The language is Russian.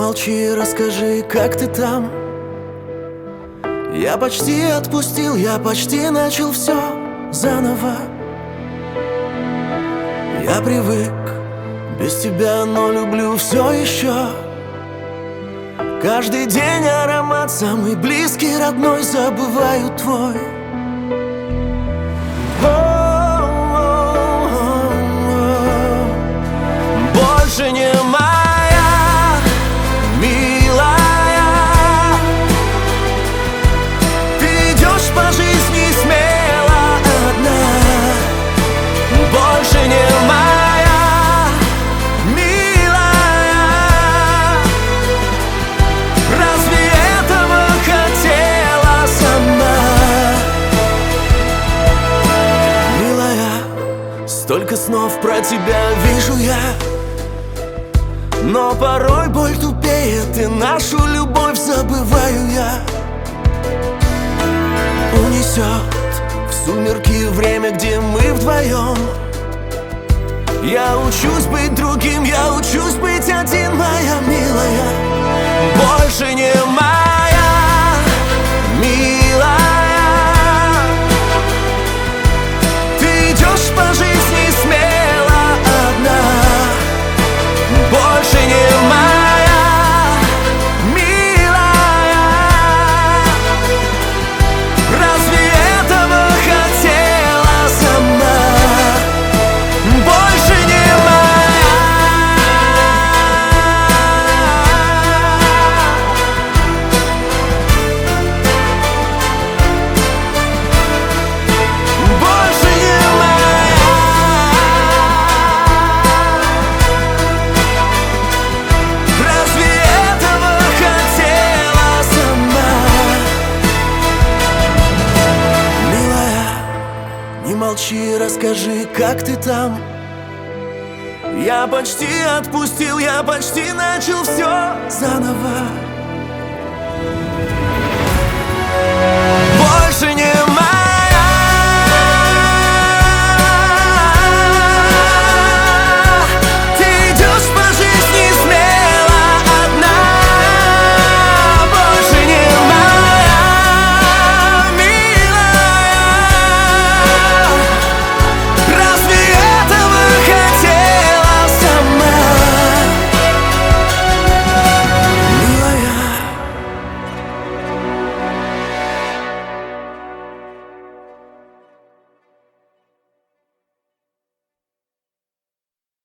молчи, расскажи, как ты там. Я почти отпустил, я почти начал все заново. Я привык без тебя, но люблю все еще. Каждый день аромат самый близкий, родной, забываю твой. Больше не моя, милая. Ты идешь по жизни смело одна. Больше не моя, милая. Разве этого хотела сама? Милая, столько снов про тебя вижу я, но порой боль тупеет, и нашу любовь забываю я. Унесет в сумерки время, где мы вдвоем. Я учусь быть другим, я учусь быть один, моя милая. Больше не моя, милая. Ты идешь по жизни смело одна. Больше не моя, милая. Разве этого хотела сама? Больше не моя. Больше не моя. Разве этого хотела сама? Милая, не молчи, расскажи, как ты там. Я почти отпустил, я почти начал все заново.